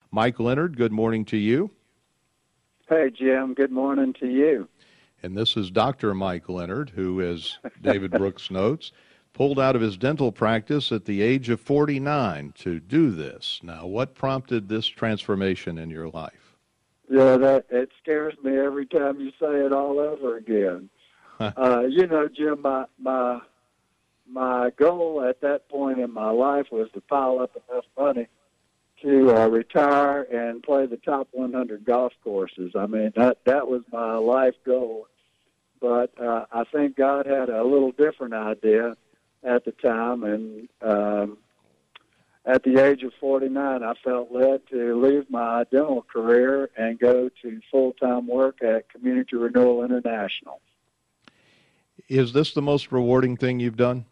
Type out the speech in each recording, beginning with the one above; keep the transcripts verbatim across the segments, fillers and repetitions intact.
Mike Leonard, good morning to you. Hey, Jim. Good morning to you. And this is Doctor Mike Leonard, who, as David Brooks notes, pulled out of his dental practice at the age of forty-nine to do this. Now, what prompted this transformation in your life? Yeah, that it scares me every time you say it all over again. uh, you know, Jim, my, my my goal at that point in my life was to pile up enough money to uh, retire and play the top one hundred golf courses. I mean, that that was my life goal. But uh, I think God had a little different idea at the time, and um, at the age of forty-nine, I felt led to leave my dental career and go to full-time work at Community Renewal International. Is this the most rewarding thing you've done?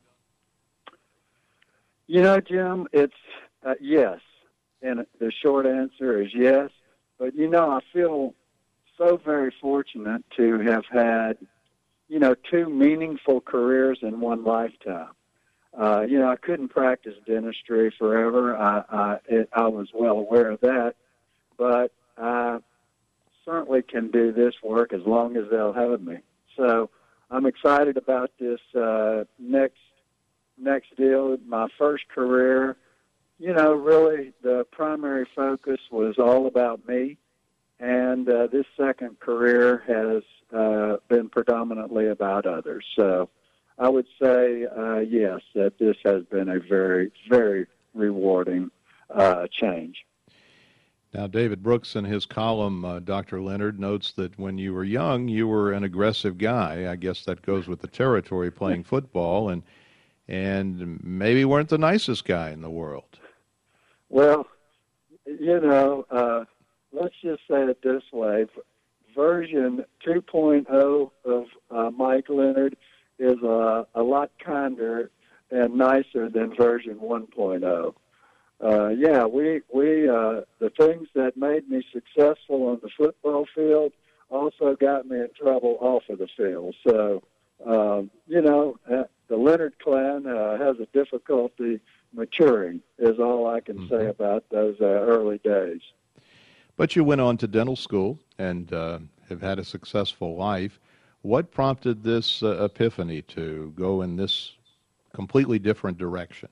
You know, Jim, it's uh, yes. And the short answer is yes. But, you know, I feel so very fortunate to have had, you know, two meaningful careers in one lifetime. Uh, you know, I couldn't practice dentistry forever. I, I, it, I was well aware of that. But I certainly can do this work as long as they'll have me. So I'm excited about this uh, next next deal. My first career, you know, really the primary focus was all about me. And uh, this second career has uh, been predominantly about others. So I would say, uh, yes, that this has been a very, very rewarding uh, change. Now, David Brooks, in his column, uh, Doctor Leonard, notes that when you were young, you were an aggressive guy. I guess that goes with the territory, playing football, and and maybe weren't the nicest guy in the world. Well, you know, uh, let's just say it this way. Version two point oh of uh, Mike Leonard is a, a lot kinder and nicer than version one point oh. Uh, yeah, we, we uh, the things that made me successful on the football field also got me in trouble off of the field. So, um, you know, uh, the Leonard clan uh, has a difficulty maturing, is all I can mm-hmm. say about those uh, early days. But you went on to dental school and uh, have had a successful life. What prompted this uh, epiphany to go in this completely different direction?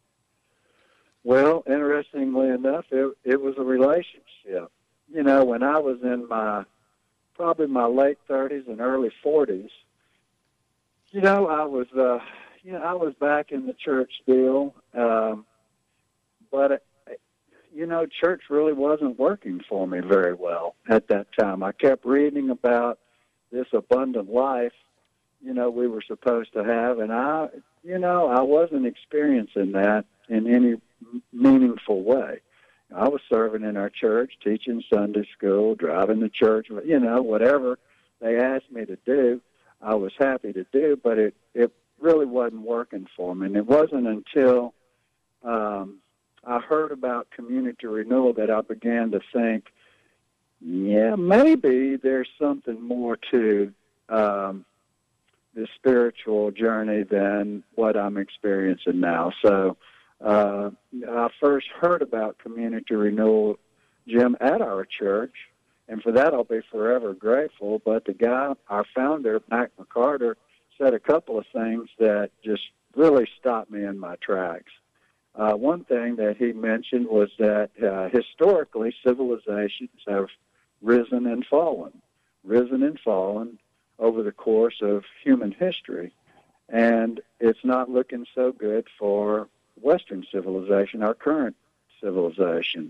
Well, interestingly enough, it, it was a relationship. You know, when I was in my, probably my late thirties and early forties, you know, I was, uh, you know, I was back in the church deal, um, but, it, you know, church really wasn't working for me very well at that time. I kept reading about this abundant life, you know, we were supposed to have, and I, you know, I wasn't experiencing that in any meaningful way. I was serving in our church, teaching Sunday school, driving the church, you know, whatever they asked me to do, I was happy to do, but it, it really wasn't working for me. And it wasn't until um, I heard about community renewal that I began to think, yeah, maybe there's something more to um, the spiritual journey than what I'm experiencing now. So uh, I first heard about community renewal, Jim, at our church, and for that I'll be forever grateful. But the guy, our founder, Mac McCarter, said a couple of things that just really stopped me in my tracks. Uh, one thing that he mentioned was that uh, historically civilizations have risen and fallen, risen and fallen over the course of human history. And it's not looking so good for Western civilization, our current civilization.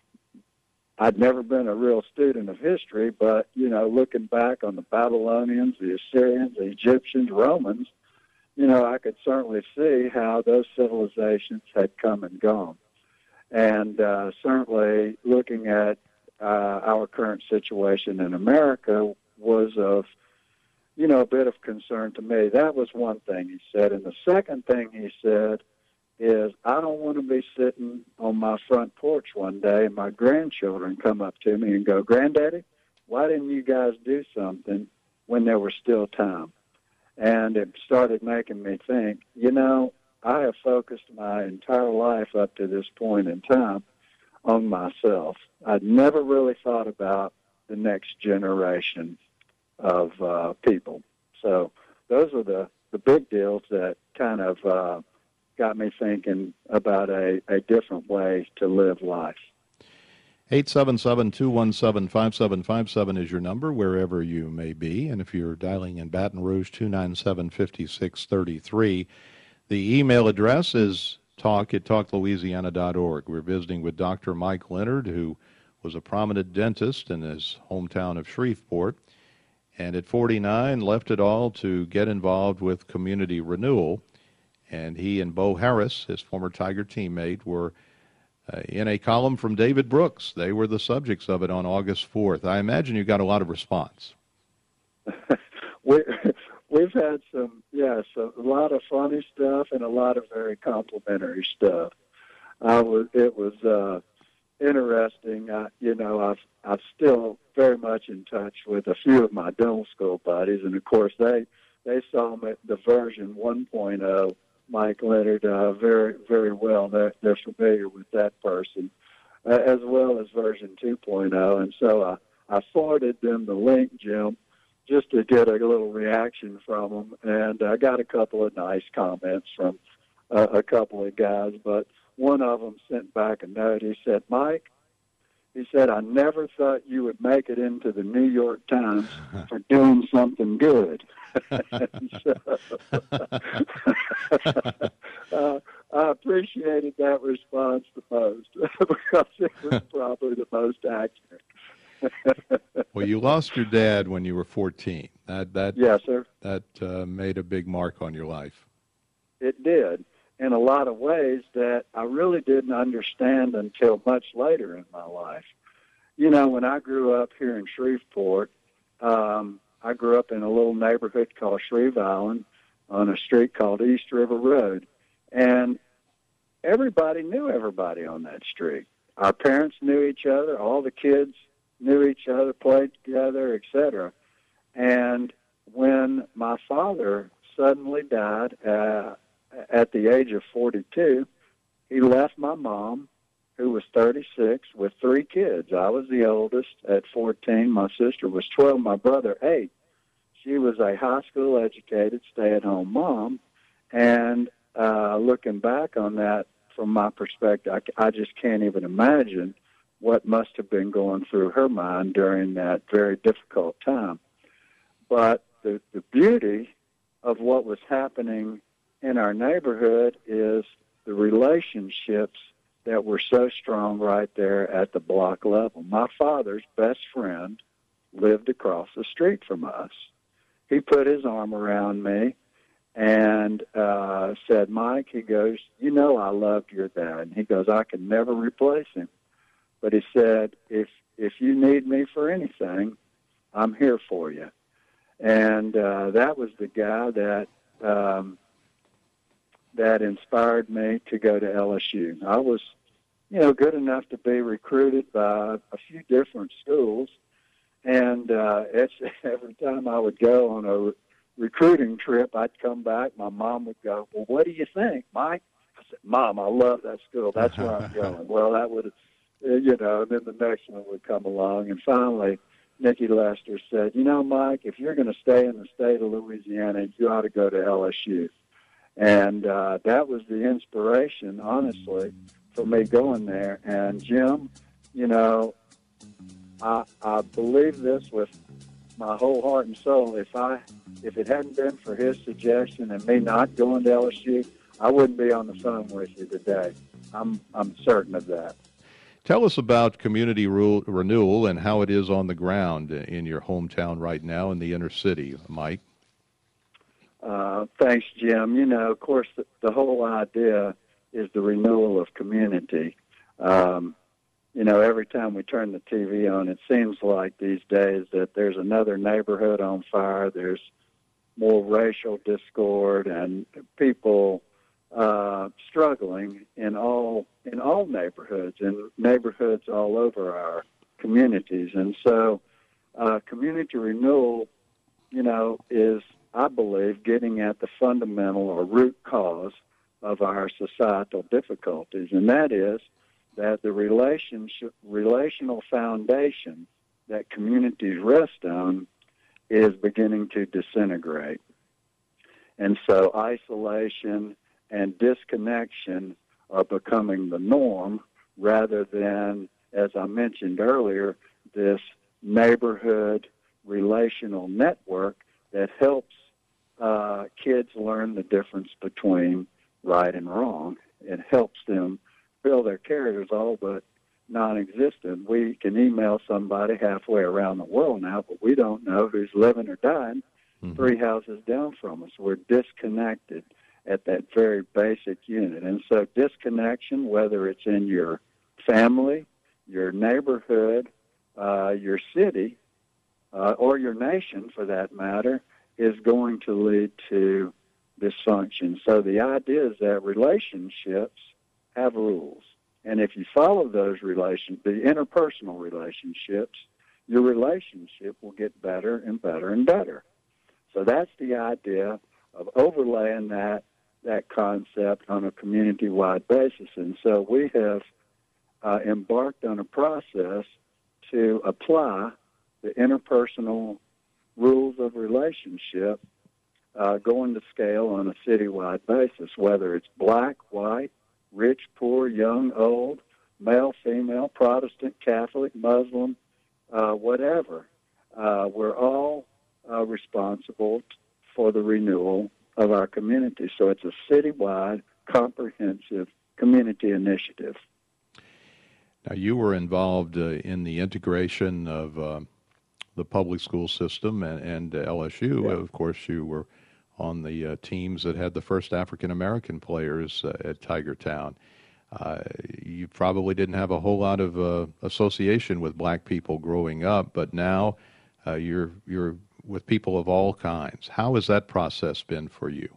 I'd never been a real student of history, but, you know, looking back on the Babylonians, the Assyrians, the Egyptians, Romans, you know, I could certainly see how those civilizations had come and gone. And uh, certainly looking at uh, our current situation in America was of, you know, a bit of concern to me. That was one thing he said. And the second thing he said is, I don't want to be sitting on my front porch one day and my grandchildren come up to me and go, Granddaddy, why didn't you guys do something when there was still time? And it started making me think, you know, I have focused my entire life up to this point in time on myself. I'd never really thought about the next generation of uh, people. So those are the, the big deals that kind of uh, got me thinking about a, a different way to live life. eight seven seven, two one seven, five seven five seven is your number, wherever you may be. And if you're dialing in Baton Rouge, two nine seven, five six three three. The email address is talk at talk louisiana dot org. We're visiting with Doctor Mike Leonard, who was a prominent dentist in his hometown of Shreveport. And at forty-nine, left it all to get involved with community renewal. And he and Bo Harris, his former Tiger teammate, were Uh, in a column from David Brooks. They were the subjects of it on August fourth. I imagine you got a lot of response. we, we've had some, yes, a lot of funny stuff and a lot of very complimentary stuff. I was, it was uh, interesting. I, you know, I've, I'm still very much in touch with a few of my dental school buddies, and of course they, they saw me, the version one point oh Mike Leonard uh, very, very well. They're, they're familiar with that person, uh, as well as version two point oh. And so uh, I forwarded them the link, Jim, just to get a little reaction from them. And I got a couple of nice comments from uh, a couple of guys. But one of them sent back a note. He said, Mike, he said, I never thought you would make it into the New York Times for doing something good. so, uh, I appreciated that response the most because it was probably the most accurate. Well, you lost your dad when you were fourteen. That that yes, sir. That uh, made a big mark on your life. It did, in a lot of ways that I really didn't understand until much later in my life. You know, when I grew up here in Shreveport, um, I grew up in a little neighborhood called Shreve Island on a street called East River Road. And everybody knew everybody on that street. Our parents knew each other. All the kids knew each other, played together, et cetera. And when my father suddenly died uh, at the age of forty-two, he left my mom, who was thirty-six, with three kids. I was the oldest at fourteen. My sister was twelve. My brother, eight. She was a high school educated, stay-at-home mom. And uh, looking back on that from my perspective, I, I just can't even imagine what must have been going through her mind during that very difficult time. But the, the beauty of what was happening in our neighborhood is the relationships that were so strong right there at the block level. My father's best friend lived across the street from us. He put his arm around me and uh, said, Mike, he goes, you know I loved your dad. And he goes, I can never replace him. But he said, if if you need me for anything, I'm here for you. And uh, that was the guy that um, that inspired me to go to L S U. I was, you know, good enough to be recruited by a few different schools. And uh, it's, every time I would go on a recruiting trip, I'd come back. My mom would go, well, what do you think, Mike? I said, Mom, I love that school. That's where I'm going. Well, that would, you know, and then the next one would come along. And finally, Nikki Lester said, you know, Mike, if you're going to stay in the state of Louisiana, you ought to go to L S U. And uh, that was the inspiration, honestly, for me going there. And, Jim, you know, I, I believe this with my whole heart and soul. If I, if it hadn't been for his suggestion and me not going to L S U, I wouldn't be on the phone with you today. I'm, I'm certain of that. Tell us about community rule, renewal and how it is on the ground in your hometown right now in the inner city, Mike. Uh, thanks, Jim. You know, of course, the, the whole idea is the renewal of community. Um, you know, every time we turn the T V on, it seems like these days that there's another neighborhood on fire. There's more racial discord and people uh, struggling in all in all neighborhoods and neighborhoods all over our communities. And so, uh, community renewal, you know, is, I believe, getting at the fundamental or root cause of our societal difficulties, and that is that the relationship, relational foundation that communities rest on is beginning to disintegrate. And so isolation and disconnection are becoming the norm rather than, as I mentioned earlier, this neighborhood relational network that helps uh, kids learn the difference between right and wrong. It helps them build their characters, all but non-existent. We can email somebody halfway around the world now, but we don't know who's living or dying mm-hmm. three houses down from us. We're disconnected at that very basic unit. And so disconnection, whether it's in your family, your neighborhood, uh, your city, uh, or your nation for that matter, is going to lead to dysfunction. So the idea is that relationships have rules. And if you follow those relations, the interpersonal relationships, your relationship will get better and better and better. So that's the idea of overlaying that that concept on a community-wide basis. And so we have uh, embarked on a process to apply the interpersonal rules of relationship uh, going to scale on a citywide basis, whether it's black, white, rich, poor, young, old, male, female, Protestant, Catholic, Muslim, uh, whatever. Uh, we're all uh, responsible for the renewal of our community. So it's a citywide, comprehensive community initiative. Now, you were involved uh, in the integration of uh, the public school system and, and uh, L S U. Yeah. Of course, you were on the uh, teams that had the first African-American players uh, at Tiger Town. Uh, you probably didn't have a whole lot of uh, association with black people growing up, but now uh, you're you're with people of all kinds. How has that process been for you?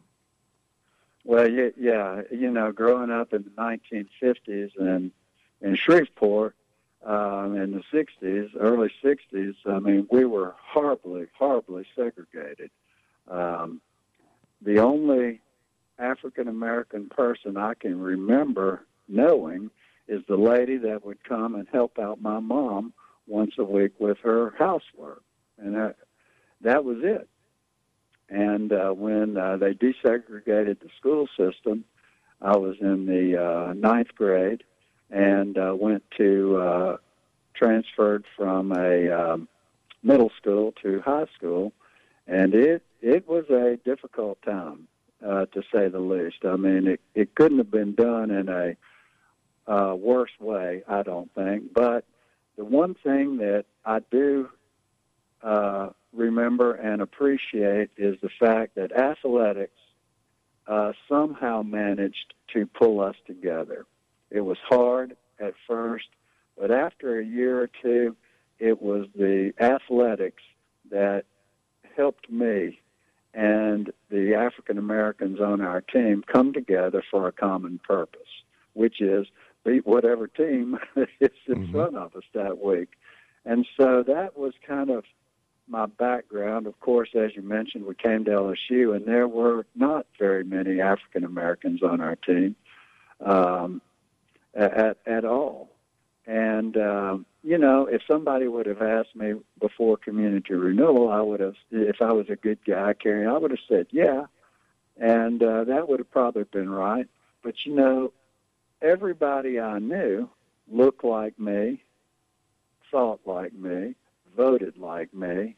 Well, yeah, yeah you know, growing up in the nineteen fifties and in Shreveport um, in the sixties, early sixties, I mean, we were horribly, horribly segregated. Um, the only African-American person I can remember knowing is the lady that would come and help out my mom once a week with her housework. And that, that was it. And uh, when uh, they desegregated the school system, I was in the uh, ninth grade and uh, went to, uh, transferred from a um, middle school to high school. And it, it was a difficult time, uh, to say the least. I mean, it, it couldn't have been done in a uh, worse way, I don't think. But the one thing that I do uh, remember and appreciate is the fact that athletics uh, somehow managed to pull us together. It was hard at first, but after a year or two, it was the athletics that helped me and the African Americans on our team come together for a common purpose, which is beat whatever team is in mm-hmm. front of us that week. And so that was kind of my background. Of course, as you mentioned, we came to L S U, and there were not very many African Americans on our team um, at, at all. And, um, you know, if somebody would have asked me before community renewal, I would have, if I was a good guy, Carrie, I would have said, yeah. And uh, that would have probably been right. But, you know, everybody I knew looked like me, thought like me, voted like me.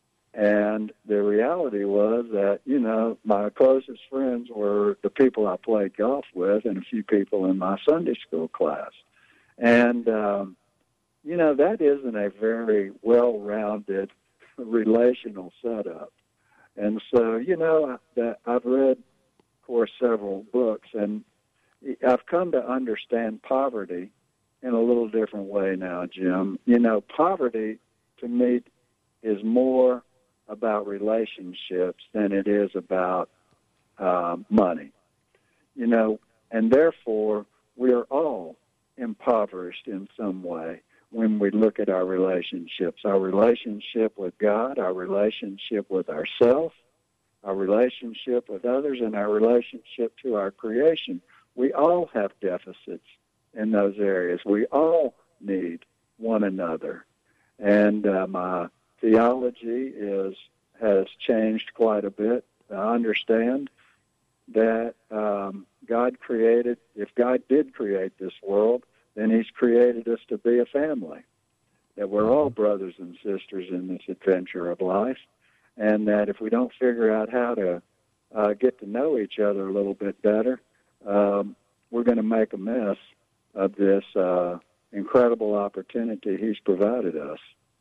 And the reality was that, you know, my closest friends were the people I played golf with and a few people in my Sunday school class. And, um, you know, that isn't a very well-rounded relational setup. And so, you know, that I've read, of course, several books, and I've come to understand poverty in a little different way now, Jim. You know, poverty, to me, is more about relationships than it is about uh, money. You know, and therefore, we are all impoverished in some way when we look at our relationships, our relationship with God, our relationship with ourselves, our relationship with others, and our relationship to our creation. We all have deficits in those areas. We all need one another. And uh, my theology is has changed quite a bit. I understand that um, God created, if God did create this world, then he's created us to be a family, that we're all brothers and sisters in this adventure of life, and that if we don't figure out how to uh, get to know each other a little bit better, um, we're going to make a mess of this uh, incredible opportunity he's provided us.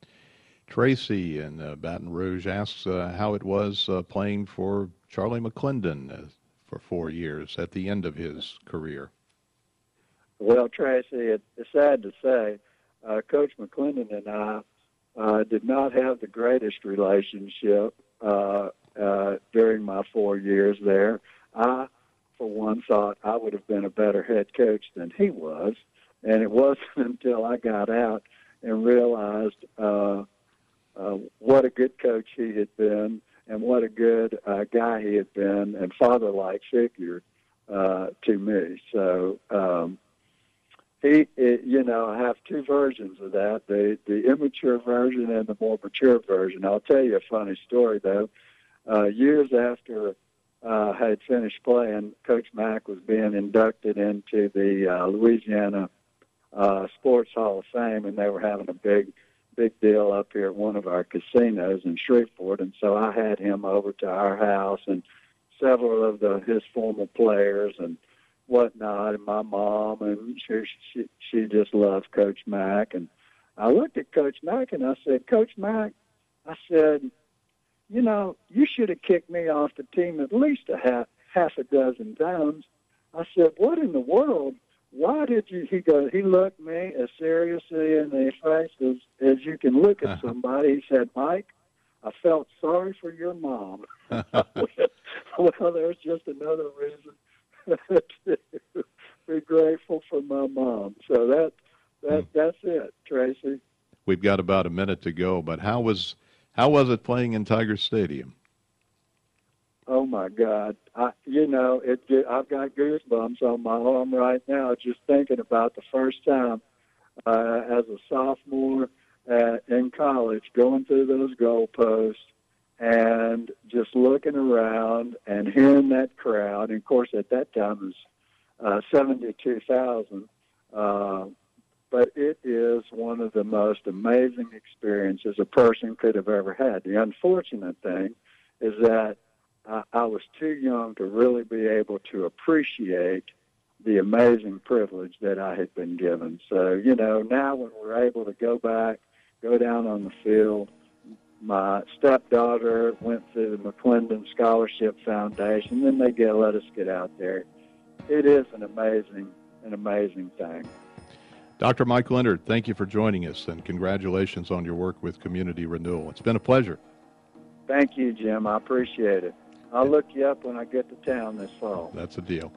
Tracy in uh, Baton Rouge asks uh, how it was uh, playing for Charlie McClendon uh, for four years at the end of his career. Well, Tracy, it, it's sad to say, uh, Coach McClendon and I uh, did not have the greatest relationship uh, uh, during my four years there. I, for one, thought I would have been a better head coach than he was, and it wasn't until I got out and realized uh, uh, what a good coach he had been and what a good uh, guy he had been and father-like figure uh, to me. So, um, he, it, you know, I have two versions of that, the, the immature version and the more mature version. I'll tell you a funny story, though. Uh, years after uh, I had finished playing, Coach Mack was being inducted into the uh, Louisiana uh, Sports Hall of Fame, and they were having a big big deal up here at one of our casinos in Shreveport, and so I had him over to our house and several of the his former players and whatnot, and my mom, and she she, she just loved Coach Mack. And I looked at Coach Mack and I said, Coach Mack, I said, you know, you should have kicked me off the team at least a half half a dozen times. I said, what in the world? Why did you, he goes, he looked me as seriously in the face as, as you can look at somebody. He said, Mike, I felt sorry for your mom. Well, there's just another reason to be grateful for my mom. So that, that hmm. that's it, Tracy. We've got about a minute to go, but how was, how was it playing in Tiger Stadium? Oh my God! I, you know, it. I've got goosebumps on my arm right now just thinking about the first time uh, as a sophomore uh, in college, going through those goalposts and just looking around and hearing that crowd. And of course, at that time it was uh, seventy-two thousand. Uh, but it is one of the most amazing experiences a person could have ever had. The unfortunate thing is that Uh, I was too young to really be able to appreciate the amazing privilege that I had been given. So, you know, now when we're able to go back, go down on the field, my stepdaughter went through the McClendon Scholarship Foundation, then they get let us get out there. It is an amazing, an amazing thing. Doctor Mike Leonard, thank you for joining us, and congratulations on your work with Community Renewal. It's been a pleasure. Thank you, Jim. I appreciate it. I'll look you up when I get to town this fall. That's a deal.